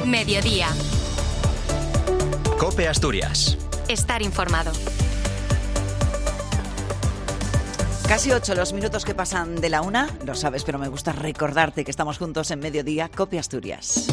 Mediodía. COPE Asturias. Estar informado. Casi 8 los minutos que pasan de la 1. Lo sabes, pero me gusta recordarte que estamos juntos en Mediodía, COPE Asturias.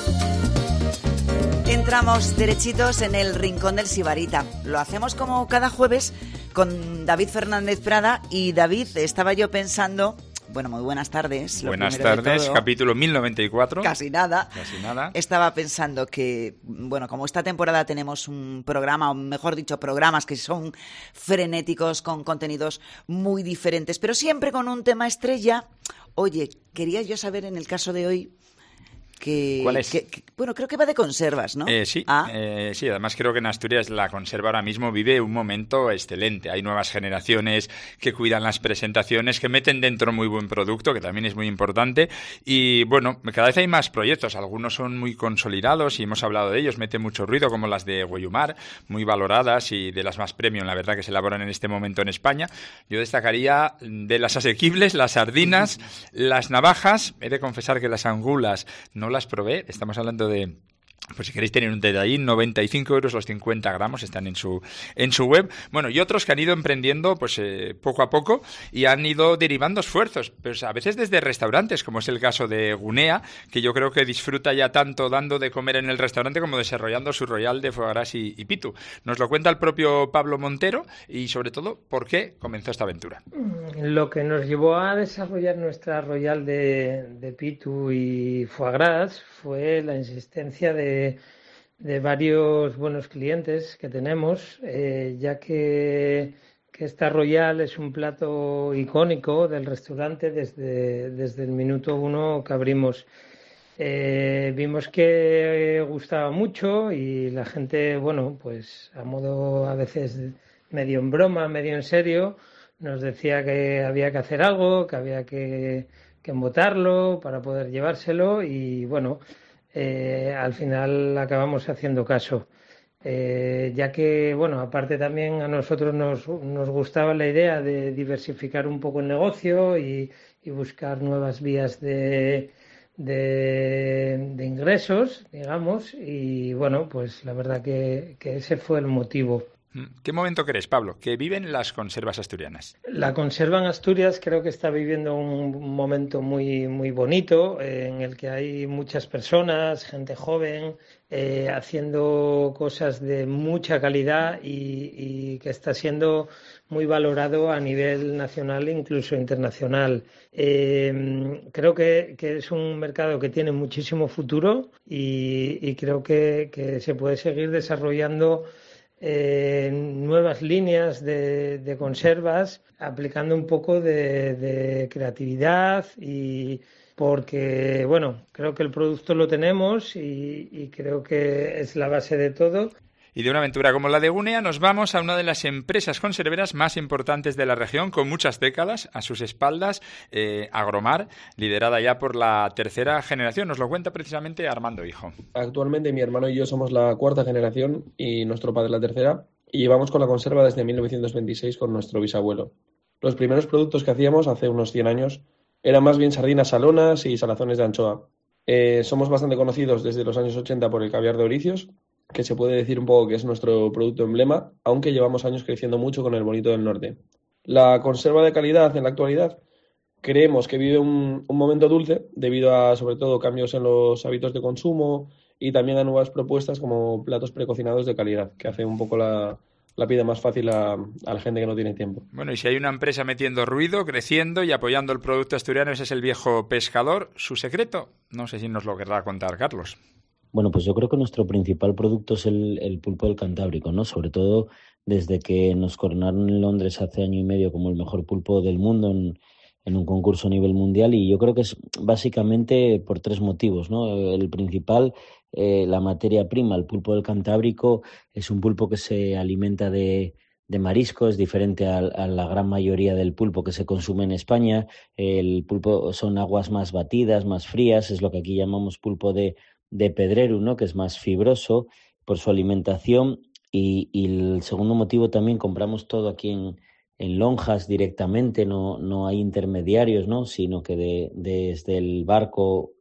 Entramos derechitos en el rincón del Sibarita. Lo hacemos como cada jueves con David Fernández Prada. Y David, estaba yo pensando... Bueno, muy buenas tardes. Buenas tardes, capítulo 1094. Casi nada. Casi nada. Estaba pensando que, bueno, como esta temporada tenemos un programa, o mejor dicho, programas que son frenéticos, con contenidos muy diferentes, pero siempre con un tema estrella. Oye, quería yo saber en el caso de hoy... ¿Cuál es? Bueno, creo que va de conservas, ¿no? Sí, además creo que en Asturias la conserva ahora mismo vive un momento excelente. Hay nuevas generaciones que cuidan las presentaciones, que meten dentro muy buen producto, que también es muy importante. Y bueno, cada vez hay más proyectos. Algunos son muy consolidados y hemos hablado de ellos. Mete mucho ruido, como las de Güellumar, muy valoradas y de las más premium, la verdad, que se elaboran en este momento en España. Yo destacaría de las asequibles, las sardinas, las navajas. He de confesar que las angulas no las probé, estamos hablando de... Pues si queréis tener un detallín, 95 euros los 50 gramos, están en su web. Bueno, y otros que han ido emprendiendo pues poco a poco y han ido derivando esfuerzos, pues a veces desde restaurantes, como es el caso de Gunea, que yo creo que disfruta ya tanto dando de comer en el restaurante como desarrollando su royal de foie gras y pitu. Nos lo cuenta el propio Pablo Montero y sobre todo, ¿por qué comenzó esta aventura? Lo que nos llevó a desarrollar nuestra royal de pitu y foie gras fue la insistencia de varios buenos clientes que tenemos, ya que esta royal es un plato icónico del restaurante desde el minuto 1 que abrimos. Vimos que gustaba mucho y la gente, bueno, pues a modo a veces medio en broma, medio en serio, nos decía que había que hacer algo, que había que embotarlo para poder llevárselo y bueno, al final acabamos haciendo caso, ya que, bueno, aparte también a nosotros nos gustaba la idea de diversificar un poco el negocio y buscar nuevas vías de ingresos, digamos, y bueno, pues la verdad que ese fue el motivo. ¿Qué momento crees, Pablo, que viven las conservas asturianas? La conserva en Asturias creo que está viviendo un momento muy, muy bonito en el que hay muchas personas, gente joven, haciendo cosas de mucha calidad y que está siendo muy valorado a nivel nacional e incluso internacional. Creo que es un mercado que tiene muchísimo futuro y creo que se puede seguir desarrollando nuevas líneas de conservas, aplicando un poco de creatividad y porque, bueno, creo que el producto lo tenemos y creo que es la base de todo. Y de una aventura como la de Gunea nos vamos a una de las empresas conserveras más importantes de la región, con muchas décadas a sus espaldas, Agromar, liderada ya por la tercera generación. Nos lo cuenta precisamente Armando Hijo. Actualmente mi hermano y yo somos la cuarta generación y nuestro padre la tercera, y llevamos con la conserva desde 1926 con nuestro bisabuelo. Los primeros productos que hacíamos hace unos 100 años eran más bien sardinas salonas y salazones de anchoa. Somos bastante conocidos desde los años 80 por el caviar de Oricios, que se puede decir un poco que es nuestro producto emblema, aunque llevamos años creciendo mucho con el bonito del norte. La conserva de calidad en la actualidad creemos que vive un momento dulce debido a, sobre todo, cambios en los hábitos de consumo y también a nuevas propuestas como platos precocinados de calidad, que hace un poco la vida más fácil a la gente que no tiene tiempo. Bueno, y si hay una empresa metiendo ruido, creciendo y apoyando el producto asturiano, ese es el Viejo Pescador. ¿Su secreto? No sé si nos lo querrá contar Carlos. Bueno, pues yo creo que nuestro principal producto es el pulpo del Cantábrico, ¿no? Sobre todo desde que nos coronaron en Londres hace año y medio como el mejor pulpo del mundo en un concurso a nivel mundial, y yo creo que es básicamente por 3 motivos, ¿no? El principal, la materia prima. El pulpo del Cantábrico es un pulpo que se alimenta de marisco, es diferente a la gran mayoría del pulpo que se consume en España. El pulpo son aguas más batidas, más frías, es lo que aquí llamamos pulpo de pedrero, ¿no? Que es más fibroso por su alimentación. Y el segundo motivo también, compramos todo aquí en lonjas directamente, no hay intermediarios, ¿no? Sino que desde el barco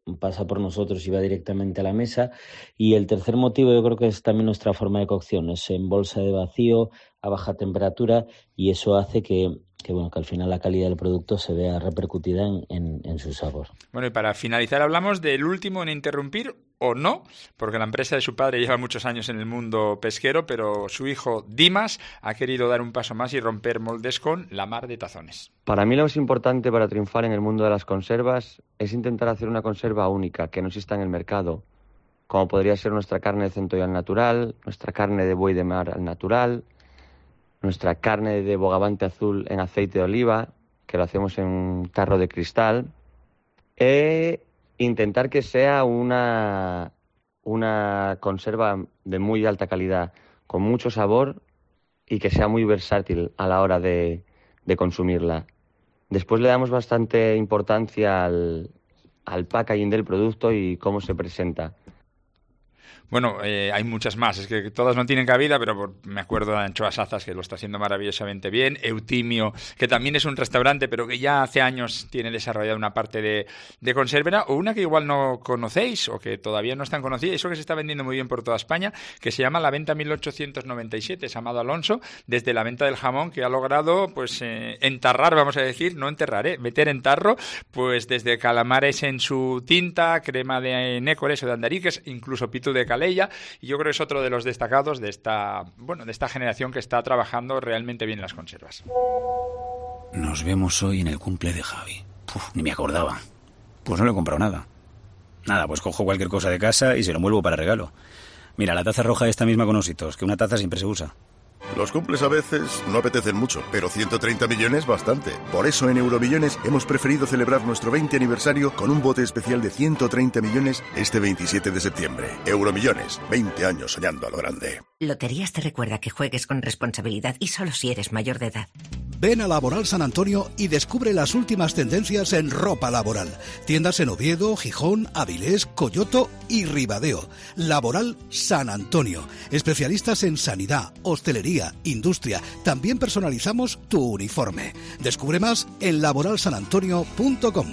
pasa por nosotros y va directamente a la mesa. Y el tercer motivo yo creo que es también nuestra forma de cocción, es en bolsa de vacío, a baja temperatura, y eso hace que al final la calidad del producto se vea repercutida en su sabor. Bueno, y para finalizar hablamos del último en interrumpir o no, porque la empresa de su padre lleva muchos años en el mundo pesquero, pero su hijo Dimas ha querido dar un paso más y romper moldes con La Mar de Tazones. Para mí lo más importante para triunfar en el mundo de las conservas es intentar hacer una conserva única que no exista en el mercado, como podría ser nuestra carne de centollo al natural, nuestra carne de buey de mar al natural, nuestra carne de bogavante azul en aceite de oliva, que lo hacemos en un tarro de cristal, e intentar que sea una conserva de muy alta calidad, con mucho sabor y que sea muy versátil a la hora de consumirla. Después le damos bastante importancia al packaging del producto y cómo se presenta. Bueno, hay muchas más, es que todas no tienen cabida, pero me acuerdo de Anchoas Azas, que lo está haciendo maravillosamente bien, Eutimio, que también es un restaurante, pero que ya hace años tiene desarrollada una parte de conservera, o una que igual no conocéis, o que todavía no es tan conocida, eso que se está vendiendo muy bien por toda España, que se llama La Venta 1897, es Amado Alonso, desde la venta del jamón, que ha logrado, pues, entarrar, vamos a decir, no enterrar, meter en tarro, pues, desde calamares en su tinta, crema de nécores o de andariques, incluso pitu de calella, y yo creo que es otro de los destacados de esta generación que está trabajando realmente bien en las conservas. Nos vemos hoy en el cumple de Javi. Ni me acordaba. Pues no le he comprado nada. Nada, pues cojo cualquier cosa de casa y se lo envuelvo para regalo. Mira, la taza roja esta misma con ositos, que una taza siempre se usa. Los cumples a veces no apetecen mucho, pero 130 millones bastante. Por eso en Euromillones hemos preferido celebrar nuestro 20 aniversario con un bote especial de 130 millones este 27 de septiembre. Euromillones, 20 años soñando a lo grande. Loterías te recuerda que juegues con responsabilidad y solo si eres mayor de edad. Ven a Laboral San Antonio y descubre las últimas tendencias en ropa laboral. Tiendas en Oviedo, Gijón, Avilés, Coyoto y Ribadeo. Laboral San Antonio. Especialistas en sanidad, hostelería, industria. También personalizamos tu uniforme. Descubre más en laboralsanantonio.com.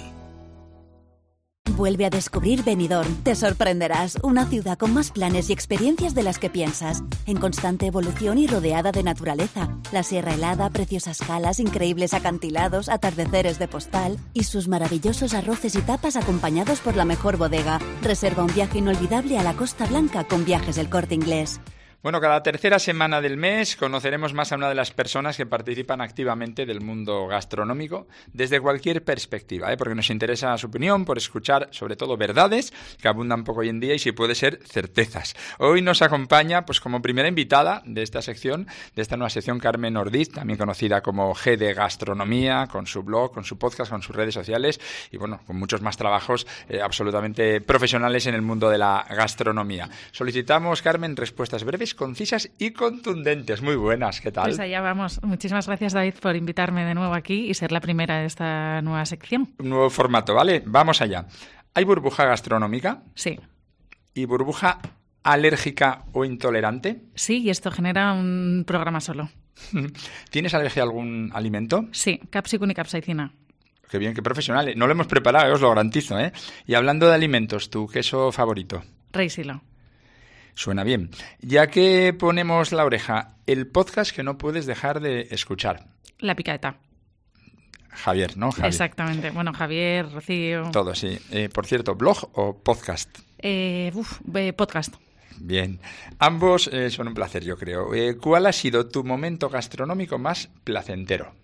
Vuelve a descubrir Benidorm. Te sorprenderás. Una ciudad con más planes y experiencias de las que piensas. En constante evolución y rodeada de naturaleza. La Sierra Helada, preciosas calas, increíbles acantilados, atardeceres de postal y sus maravillosos arroces y tapas acompañados por la mejor bodega. Reserva un viaje inolvidable a la Costa Blanca con Viajes del Corte Inglés. Bueno, cada tercera semana del mes conoceremos más a una de las personas que participan activamente del mundo gastronómico desde cualquier perspectiva, porque nos interesa su opinión, por escuchar sobre todo verdades que abundan poco hoy en día y si puede ser certezas. Hoy nos acompaña pues como primera invitada de esta sección, de esta nueva sección, Carmen Ordiz, también conocida como G de Gastronomía, con su blog, con su podcast, con sus redes sociales y bueno, con muchos más trabajos absolutamente profesionales en el mundo de la gastronomía. Solicitamos, Carmen, respuestas breves, concisas y contundentes. Muy buenas, ¿qué tal? Pues allá vamos. Muchísimas gracias, David, por invitarme de nuevo aquí y ser la primera de esta nueva sección. Un nuevo formato, ¿vale? Vamos allá. ¿Hay burbuja gastronómica? Sí. ¿Y burbuja alérgica o intolerante? Sí, y esto genera un programa solo. ¿Tienes alergia a algún alimento? Sí, capsicum y capsaicina. Qué bien, qué profesional. No lo hemos preparado, os lo garantizo, ¿eh? Y hablando de alimentos, ¿tu queso favorito? Rey Silo. Suena bien. Ya que ponemos la oreja, el podcast que no puedes dejar de escuchar. La Picaeta. Javier, ¿no? Javier. Exactamente. Bueno, Javier, Rocío... Todo, sí. Por cierto, ¿blog o podcast? Podcast. Bien. Ambos son un placer, yo creo. ¿Cuál ha sido tu momento gastronómico más placentero?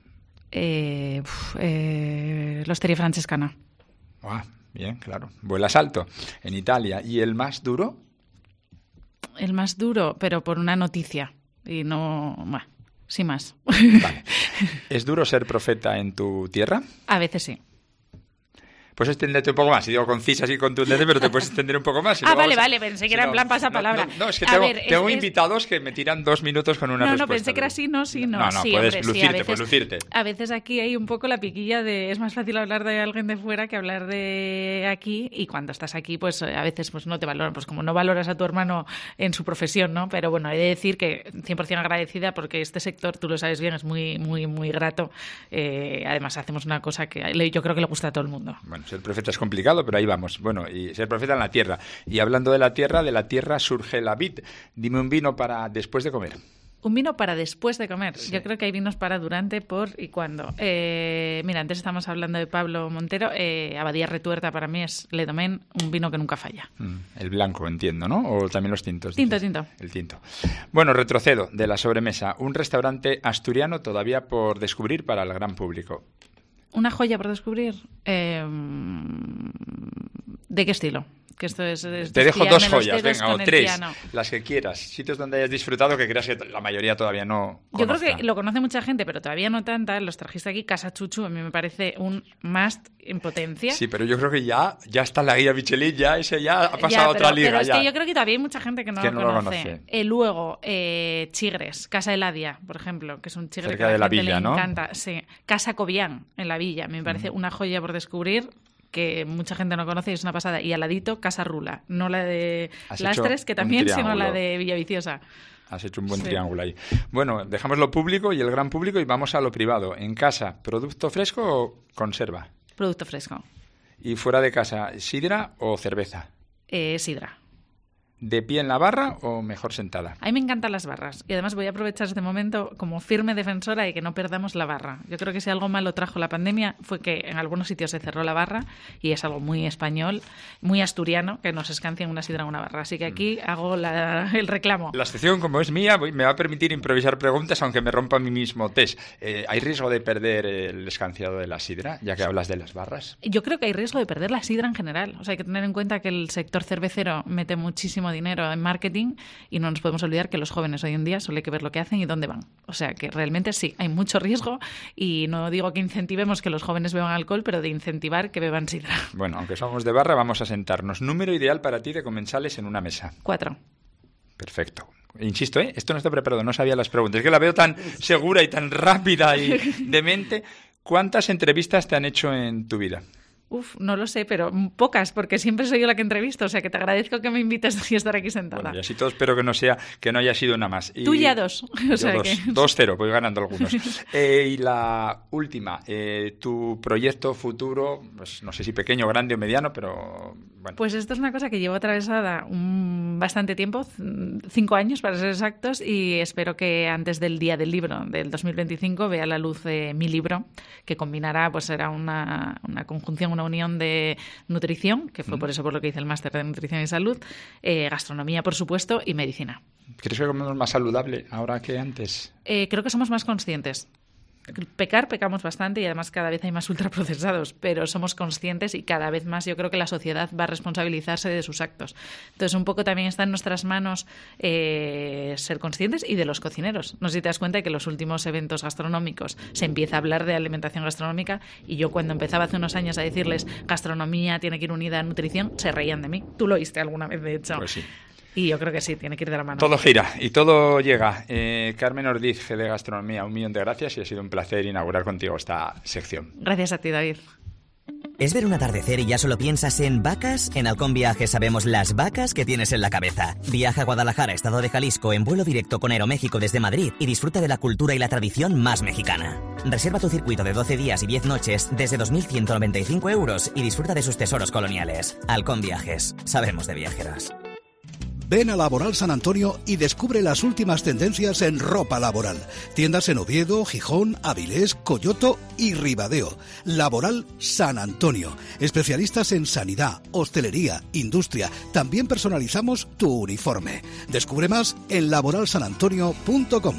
L'Osteria Francescana. Bien, claro. Vuelas alto. En Italia. ¿Y el más duro? El más duro, pero por una noticia. Y no... Bueno, sin más. Vale. ¿Es duro ser profeta en tu tierra? A veces sí. Pues extenderte un poco más. Si digo concisas y contundentes, pero te puedes extender un poco más. Vale, pensé que era en plan pasapalabra. No, es que tengo invitados que me tiran 2 minutos con una respuesta. No, pensé que era así, no. No, sí, puedes hombre, lucirte. A veces aquí hay un poco la piquilla de es más fácil hablar de alguien de fuera que hablar de aquí, y cuando estás aquí, pues a veces pues no te valoran, pues como no valoras a tu hermano en su profesión, ¿no? Pero bueno, he de decir que 100% agradecida porque este sector, tú lo sabes bien, es muy, muy, muy grato. Además, hacemos una cosa que yo creo que le gusta a todo el mundo. Bueno, ser profeta es complicado, pero ahí vamos. Bueno, y ser profeta en la tierra. Y hablando de la tierra surge la vid. Dime un vino para después de comer. Un vino para después de comer. Sí. Yo creo que hay vinos para durante, por y cuando. Mira, antes estamos hablando de Pablo Montero. Abadía Retuerta para mí es Le Domaine, un vino que nunca falla. El blanco, entiendo, ¿no? O también los tintos. Tinto. El tinto. Bueno, retrocedo de la sobremesa. Un restaurante asturiano todavía por descubrir para el gran público. ¿Una joya por descubrir? ¿De qué estilo? Que esto es te dejo 2 joyas, venga, o 3, las que quieras. Sitios donde hayas disfrutado que creas que la mayoría todavía no conozca. Yo creo que lo conoce mucha gente, pero todavía no tanta. Los trajiste aquí. Casa Chuchu a mí me parece un must en potencia. Sí, pero yo creo que ya está en la guía Michelin, ya ha pasado a otra liga. Pero es ya. Que yo creo que todavía hay mucha gente que no lo conoce. Luego, Chigres, Casa Eladia, por ejemplo, que es un chigre cerca que de la gente villa, le ¿no? encanta. Sí. Casa Cobián, en la villa. Me parece una joya por descubrir, que mucha gente no conoce y es una pasada. Y al ladito, Casa Rula, no la de Lastres, que también, sino la de Villaviciosa. Has hecho un buen triángulo ahí. Bueno, dejamos lo público y el gran público y vamos a lo privado. En casa, ¿producto fresco o conserva? Producto fresco. ¿Y fuera de casa, sidra o cerveza? Sidra. ¿De pie en la barra o mejor sentada? A mí me encantan las barras y además voy a aprovechar este momento como firme defensora de que no perdamos la barra. Yo creo que si algo malo trajo la pandemia fue que en algunos sitios se cerró la barra y es algo muy español, muy asturiano, que nos escancien una sidra en una barra. Así que aquí hago el reclamo. La sección, como es mía, me va a permitir improvisar preguntas aunque me rompa mi mismo test. ¿Hay riesgo de perder el escanciado de la sidra, ya que hablas de las barras? Yo creo que hay riesgo de perder la sidra en general. O sea, hay que tener en cuenta que el sector cervecero mete muchísimo dinero en marketing y no nos podemos olvidar que los jóvenes hoy en día solo hay que ver lo que hacen y dónde van. O sea que realmente sí, hay mucho riesgo y no digo que incentivemos que los jóvenes beban alcohol, pero de incentivar que beban sidra. Bueno, aunque somos de barra, vamos a sentarnos. ¿Número ideal para ti de comensales en una mesa? 4. Perfecto. Insisto, esto no está preparado, no sabía las preguntas. Es que la veo tan segura y tan rápida y demente. ¿Cuántas entrevistas te han hecho en tu vida? No lo sé, pero pocas, porque siempre soy yo la que entrevisto, o sea que te agradezco que me invites y estar aquí sentada. Bueno, y así todo espero que no haya sido una más. Tú ya 2. O sea 2-0, voy ganando algunos. Y la última, tu proyecto futuro, pues no sé si pequeño, grande o mediano, pero bueno. Pues esto es una cosa que llevo atravesada bastante tiempo, 5 años para ser exactos, y espero que antes del Día del Libro del 2025 vea la luz mi libro, que combinará, pues será una conjunción, una unión de nutrición, que fue por eso por lo que hice el máster de nutrición y salud, gastronomía, por supuesto, y medicina. ¿Crees que comemos más saludable ahora que antes? Creo que somos más conscientes. Pecamos bastante y además cada vez hay más ultraprocesados, pero somos conscientes y cada vez más yo creo que la sociedad va a responsabilizarse de sus actos. Entonces un poco también está en nuestras manos ser conscientes y de los cocineros. No sé si te das cuenta que en los últimos eventos gastronómicos se empieza a hablar de alimentación gastronómica y yo cuando empezaba hace unos años a decirles gastronomía tiene que ir unida a nutrición, se reían de mí. Tú lo oíste alguna vez, de hecho. Pues sí. Y yo creo que sí, tiene que ir de la mano. Todo gira y todo llega. Carmen Ordiz, G de Gastronomía, 1.000.000 de gracias y ha sido un placer inaugurar contigo esta sección. Gracias a ti, David. ¿Es ver un atardecer y ya solo piensas en vacas? En Halcón Viajes sabemos las vacas que tienes en la cabeza. Viaja a Guadalajara, estado de Jalisco, en vuelo directo con Aeroméxico desde Madrid y disfruta de la cultura y la tradición más mexicana. Reserva tu circuito de 12 días y 10 noches desde 2.195 euros y disfruta de sus tesoros coloniales. Halcón Viajes, sabemos de viajeros. Ven a Laboral San Antonio y descubre las últimas tendencias en ropa laboral. Tiendas en Oviedo, Gijón, Avilés, Coyoto y Ribadeo. Laboral San Antonio. Especialistas en sanidad, hostelería, industria. También personalizamos tu uniforme. Descubre más en laboralsanantonio.com.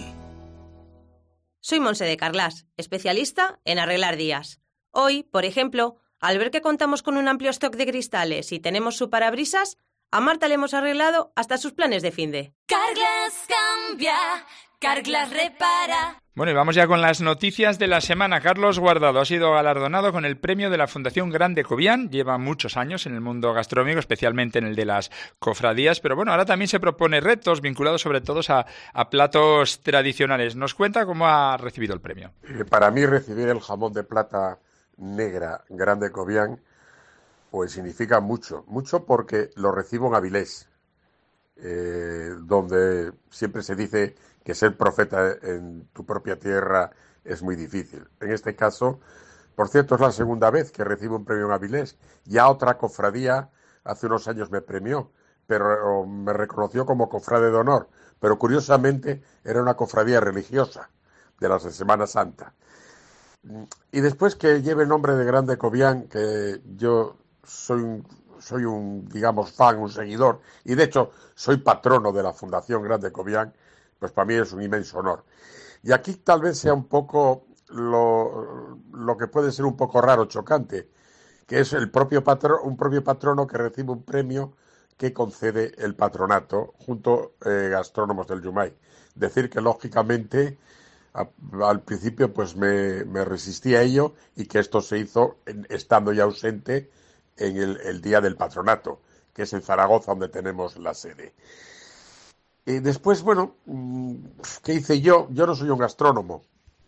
Soy Monse de Carlas, especialista en arreglar días. Hoy, por ejemplo, al ver que contamos con un amplio stock de cristales y tenemos su parabrisas, a Marta le hemos arreglado hasta sus planes de finde. Carglass cambia, Carglass repara. Bueno, y vamos ya con las noticias de la semana. Carlos Guardado ha sido galardonado con el premio de la Fundación Grande Cobián. Lleva muchos años en el mundo gastronómico, especialmente en el de las cofradías, pero bueno, ahora también se propone retos vinculados sobre todo a platos tradicionales. Nos cuenta cómo ha recibido el premio. Para mí recibir el jamón de plata negra Grande Cobián pues significa mucho porque lo recibo en Avilés, donde siempre se dice que ser profeta en tu propia tierra es muy difícil. En este caso, Por cierto, es la segunda vez que recibo un premio en Avilés. Ya otra cofradía hace unos años me premió, pero me reconoció como cofrade de honor. Pero curiosamente era una cofradía religiosa de las de Semana Santa. Y después que lleve el nombre de Grande Cobián, que yo soy un, digamos, fan, un seguidor, y de hecho soy patrono de la Fundación Grande Cobián, pues para mí es un inmenso honor. Y aquí tal vez sea un poco lo que puede ser un poco raro, chocante, que es un propio patrono que recibe un premio que concede el patronato junto gastrónomos del Yumay. Decir que lógicamente al principio pues me resistí a ello y que esto se hizo estando ya ausente en el día del patronato, que es en Zaragoza donde tenemos la sede. Y después, bueno, ¿qué hice yo? Yo no soy un gastrónomo,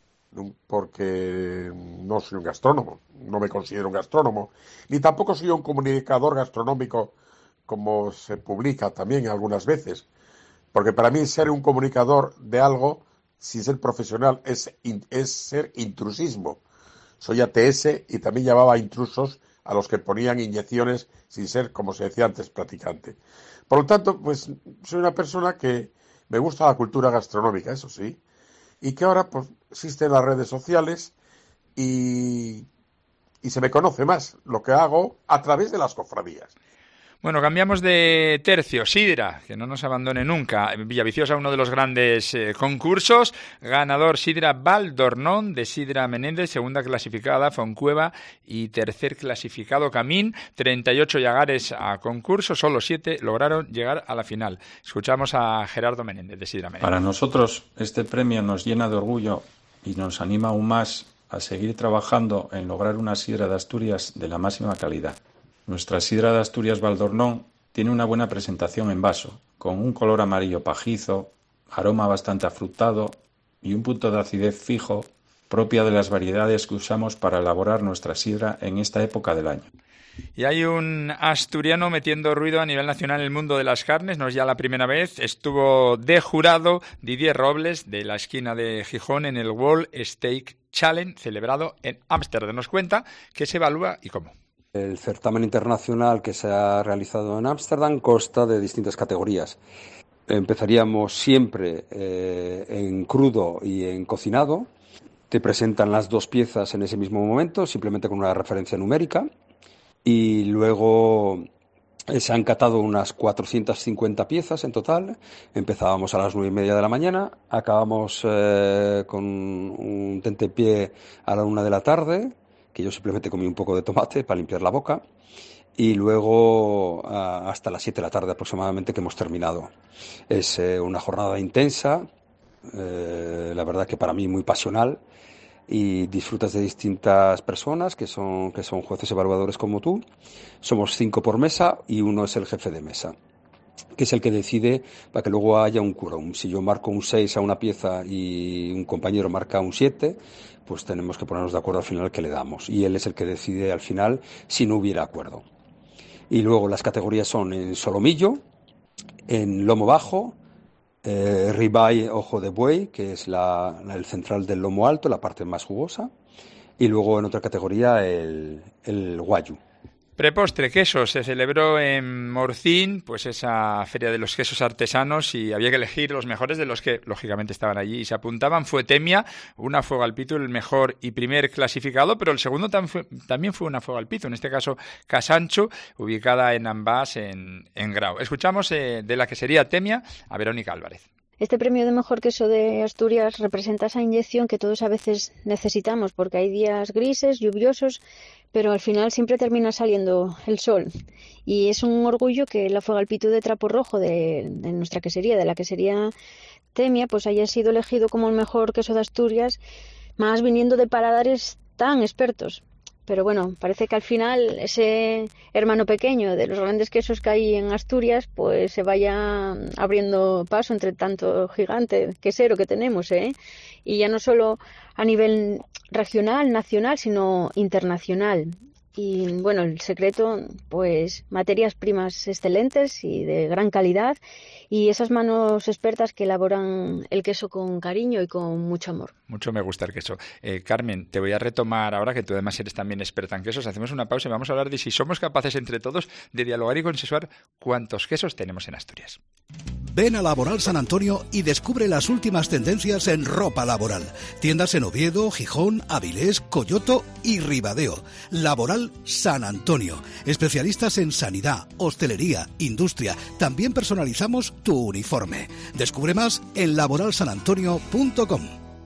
porque no soy un gastrónomo, no me considero un gastrónomo, ni tampoco soy un comunicador gastronómico como se publica también algunas veces, porque para mí ser un comunicador de algo sin ser profesional es ser intrusismo. Soy ATS y también llamaba intrusos a los que ponían inyecciones sin ser, como se decía antes, practicante. Por lo tanto, pues soy una persona que me gusta la cultura gastronómica, eso sí, y que ahora pues existen las redes sociales y se me conoce más lo que hago a través de las cofradías. Bueno, cambiamos de tercio. Sidra, que no nos abandone nunca. Villaviciosa, uno de los grandes concursos. Ganador Sidra Val d'Ornon de Sidra Menéndez, segunda clasificada Foncueva y tercer clasificado Camín. 38 llagares a concurso, solo 7 lograron llegar a la final. Escuchamos a Gerardo Menéndez de Sidra Menéndez. Para nosotros este premio nos llena de orgullo y nos anima aún más a seguir trabajando en lograr una sidra de Asturias de la máxima calidad. Nuestra sidra de Asturias Val d'Ornon tiene una buena presentación en vaso, con un color amarillo pajizo, aroma bastante afrutado y un punto de acidez fijo, propia de las variedades que usamos para elaborar nuestra sidra en esta época del año. Y hay un asturiano metiendo ruido a nivel nacional en el mundo de las carnes, no es ya la primera vez. Estuvo de jurado Didier Robles, de la esquina de Gijón, en el World Steak Challenge, celebrado en Ámsterdam. Nos cuenta qué se evalúa y cómo. El certamen internacional que se ha realizado en Ámsterdam consta de distintas categorías. Empezaríamos siempre en crudo y en cocinado. Te presentan las dos piezas en ese mismo momento, simplemente con una referencia numérica. Y luego se han catado unas 450 piezas en total. Empezábamos a las 9:30 de la mañana, acabamos con un tentempié a la 1 de la tarde, que yo simplemente comí un poco de tomate para limpiar la boca, y luego hasta las 7 de la tarde aproximadamente que hemos terminado. Es una jornada intensa, la verdad que para mí muy pasional, y disfrutas de distintas personas que son jueces evaluadores como tú. Somos 5 por mesa y uno es el jefe de mesa, que es el que decide para que luego haya un quórum. Si yo marco un 6 a una pieza y un compañero marca un 7, pues tenemos que ponernos de acuerdo al final que le damos. Y él es el que decide al final si no hubiera acuerdo. Y luego las categorías son en solomillo, en lomo bajo, ribeye, ojo de buey, que es el central del lomo alto, la parte más jugosa. Y luego en otra categoría el guayu. Prepostre, queso. Se celebró en Morcín, pues esa feria de los quesos artesanos, y había que elegir los mejores de los que lógicamente estaban allí y se apuntaban. Fue Temia, una Fuego al Pitu, el mejor y primer clasificado, pero el segundo también fue una Fuego al Pitu, en este caso Casancho, ubicada en Ambás, en Grau. Escuchamos de la que sería Temia a Verónica Álvarez. Este premio de mejor queso de Asturias representa esa inyección que todos a veces necesitamos, porque hay días grises, lluviosos, pero al final siempre termina saliendo el sol. Y es un orgullo que la Fuego al Pitu de Trapo Rojo de nuestra quesería, de la quesería Temia, pues haya sido elegido como el mejor queso de Asturias, más viniendo de paladares tan expertos. Pero bueno, parece que al final ese hermano pequeño de los grandes quesos que hay en Asturias, pues se vaya abriendo paso entre tanto gigante quesero que tenemos, y ya no solo a nivel regional, nacional, sino internacional. Y bueno, el secreto, pues materias primas excelentes y de gran calidad y esas manos expertas que elaboran el queso con cariño y con mucho amor. Mucho me gusta el queso. Carmen, te voy a retomar ahora que tú además eres también experta en quesos. Hacemos una pausa y vamos a hablar de si somos capaces entre todos de dialogar y consensuar cuántos quesos tenemos en Asturias. Ven a Laboral San Antonio y descubre las últimas tendencias en ropa laboral. Tiendas en Oviedo, Gijón, Avilés, Coyoto y Ribadeo. Laboral San Antonio. Especialistas en sanidad, hostelería, industria. También personalizamos tu uniforme. Descubre más en laboralsanantonio.com.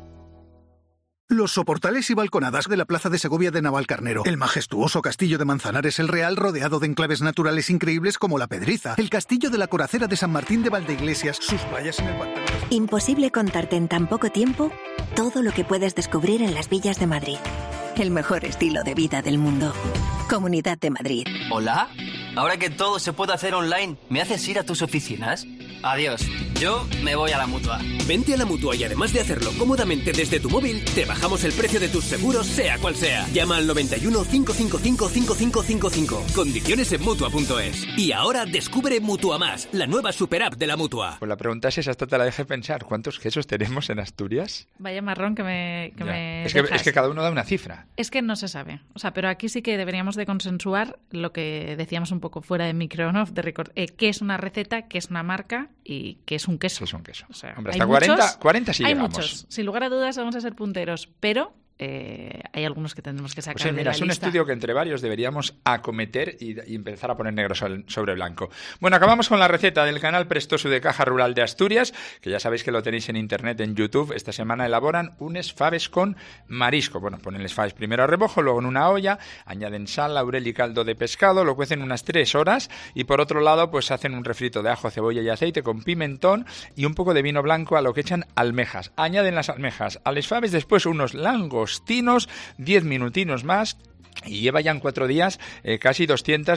Los soportales y balconadas de la Plaza de Segovia de Navalcarnero, el majestuoso castillo de Manzanares el Real rodeado de enclaves naturales increíbles como la Pedriza, el castillo de la Coracera de San Martín de Valdeiglesias, sus playas en el pantano. Imposible contarte en tan poco tiempo todo lo que puedes descubrir en las villas de Madrid. El mejor estilo de vida del mundo. Comunidad de Madrid. ¿Hola? Ahora que todo se puede hacer online, ¿me haces ir a tus oficinas? Adiós, yo me voy a la Mutua. Vente a la Mutua y además de hacerlo cómodamente desde tu móvil, te bajamos el precio de tus seguros sea cual sea. Llama al 91 555 5555. Condiciones en Mutua.es. Y ahora descubre Mutua Más, la nueva super app de la Mutua. Pues la pregunta es esa, hasta te la dejé pensar. ¿Cuántos quesos tenemos en Asturias? Vaya marrón que me es que cada uno da una cifra. Es que no se sabe. O sea, pero aquí sí que deberíamos de consensuar lo que decíamos un poco fuera de micro, ¿no? De record, qué es una receta, qué es una marca y qué es un queso. ¿Qué es un queso? O sea, hombre, hasta 40 sí llegamos. Hay muchos. Sin lugar a dudas vamos a ser punteros, pero hay algunos que tendremos que sacar pues mira, de la es un lista. estudio que entre varios deberíamos acometer y empezar a poner negro sobre blanco. Bueno, acabamos con la receta del canal Prestoso de Caja Rural de Asturias, que ya sabéis que lo tenéis en internet, en YouTube. Esta semana elaboran unes faves con marisco. Bueno, ponen las faves primero a remojo, luego en una olla, añaden sal, laurel y caldo de pescado, lo cuecen unas 3 horas y por otro lado pues hacen un refrito de ajo, cebolla y aceite con pimentón y un poco de vino blanco, a lo que echan almejas. Añaden las almejas a las faves, después unos langostinos, 10 minutinos más. Y lleva ya en 4 días casi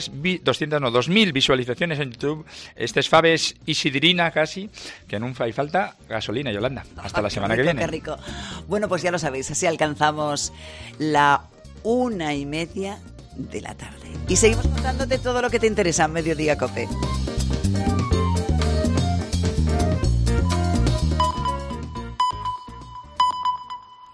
2.000 visualizaciones en YouTube. Este es faves isidrina casi, que nunca hay falta gasolina, Yolanda. Hasta la semana que viene. Qué rico. Bueno, pues ya lo sabéis, así alcanzamos la 1:30 de la tarde. Y seguimos contándote todo lo que te interesa en Mediodía COPE.